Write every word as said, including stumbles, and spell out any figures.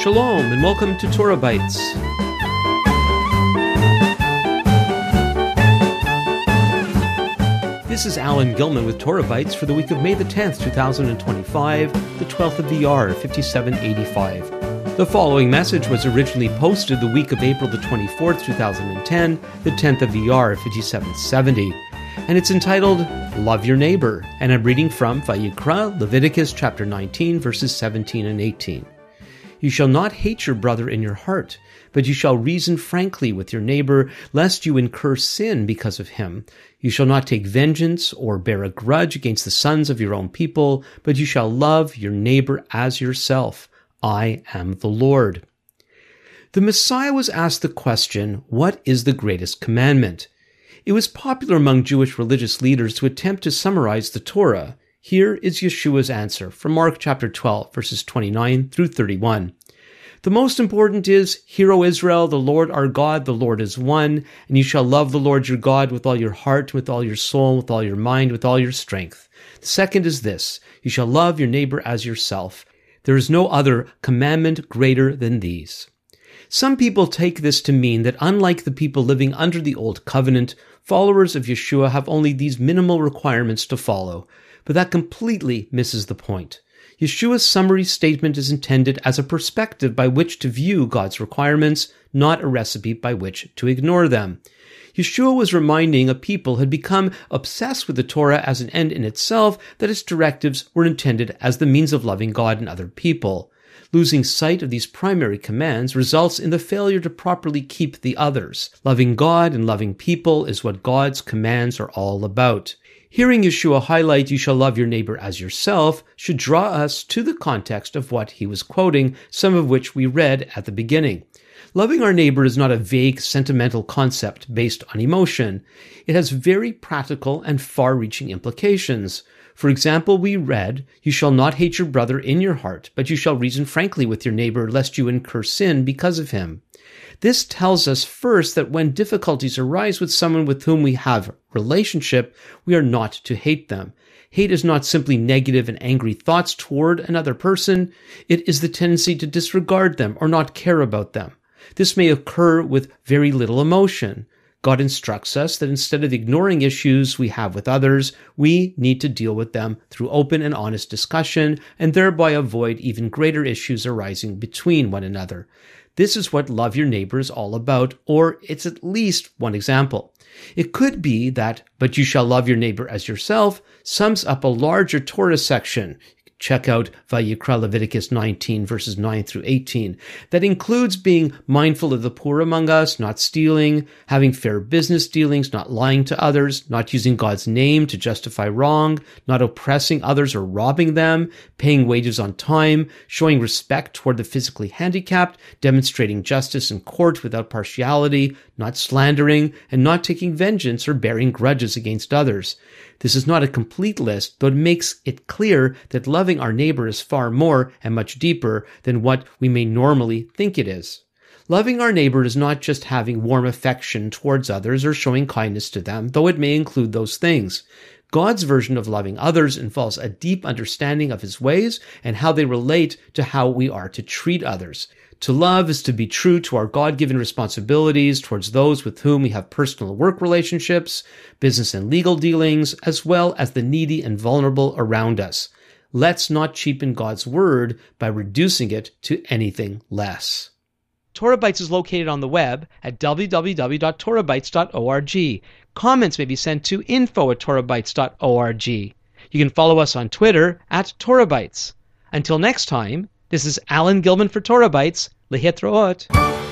Shalom and welcome to Torah Bites. This is Alan Gilman with Torah Bites for the week of May the tenth, two thousand twenty-five, the twelfth of Iyar, fifty-seven eighty-five. The following message was originally posted the week of April the twenty-fourth, two thousand ten, the tenth of Iyar, fifty-seven seventy, and it's entitled, Love Your Neighbor, and I'm reading from Vayikra, Leviticus chapter nineteen, verses seventeen and eighteen. You shall not hate your brother in your heart, but you shall reason frankly with your neighbor, lest you incur sin because of him. You shall not take vengeance or bear a grudge against the sons of your own people, but you shall love your neighbor as yourself. I am the Lord. The Messiah was asked the question, what is the greatest commandment? It was popular among Jewish religious leaders to attempt to summarize the Torah. Here is Yeshua's answer from Mark chapter twelve, verses twenty-nine through thirty-one. The most important is, Hear, O Israel, the Lord our God, the Lord is one, and you shall love the Lord your God with all your heart, with all your soul, with all your mind, with all your strength. The second is this, you shall love your neighbor as yourself. There is no other commandment greater than these. Some people take this to mean that unlike the people living under the Old Covenant, followers of Yeshua have only these minimal requirements to follow, but that completely misses the point. Yeshua's summary statement is intended as a perspective by which to view God's requirements, not a recipe by which to ignore them. Yeshua was reminding a people who had become obsessed with the Torah as an end in itself that its directives were intended as the means of loving God and other people. Losing sight of these primary commands results in the failure to properly keep the others. Loving God and loving people is what God's commands are all about. Hearing Yeshua highlight, you shall love your neighbor as yourself, should draw us to the context of what he was quoting, some of which we read at the beginning. Loving our neighbor is not a vague, sentimental concept based on emotion. It has very practical and far-reaching implications. For example, we read, you shall not hate your brother in your heart, but you shall reason frankly with your neighbor, lest you incur sin because of him. This tells us first that when difficulties arise with someone with whom we have relationship, we are not to hate them. Hate is not simply negative and angry thoughts toward another person. It is the tendency to disregard them or not care about them. This may occur with very little emotion. God instructs us that instead of ignoring issues we have with others, we need to deal with them through open and honest discussion and thereby avoid even greater issues arising between one another. This is what love your neighbor is all about, or it's at least one example. It could be that, but you shall love your neighbor as yourself, sums up a larger Torah section. Check out Vayikra Leviticus nineteen, verses nine through eighteen. That includes being mindful of the poor among us, not stealing, having fair business dealings, not lying to others, not using God's name to justify wrong, not oppressing others or robbing them, paying wages on time, showing respect toward the physically handicapped, demonstrating justice in court without partiality, not slandering, and not taking vengeance or bearing grudges against others. This is not a complete list, though it makes it clear that loving our neighbor is far more and much deeper than what we may normally think it is. Loving our neighbor is not just having warm affection towards others or showing kindness to them, though it may include those things. God's version of loving others involves a deep understanding of his ways and how they relate to how we are to treat others. To love is to be true to our God-given responsibilities towards those with whom we have personal work relationships, business and legal dealings, as well as the needy and vulnerable around us. Let's not cheapen God's word by reducing it to anything less. Torah Bites is located on the web at w w w dot torah bites dot org. Comments may be sent to info at torah bites dot org. You can follow us on Twitter at Torah Bites. Until next time, this is Alan Gilman for Torah Bites. Lehitraot.